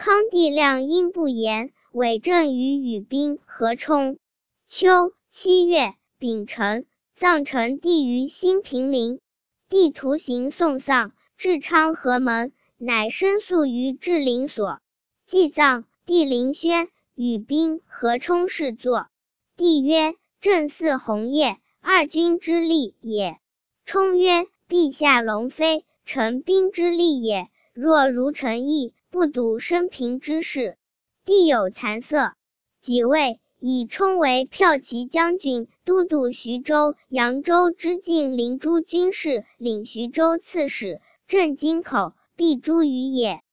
康帝亮阴不言，伪证于与兵合冲。秋7月丙辰，葬成帝于新平陵。帝徒行送丧，至昌河门，乃申诉于治陵所。祭葬，帝临轩，与兵合冲侍坐。帝曰：正似鸿业，二君之利也。冲曰：陛下龙飞，臣兵之利也。若如臣意，不睹生平之事。帝有惭色。即位，以冲为骠骑将军，都督徐州、扬州之境临诸军事，领徐州刺史，镇京口，必诛于也。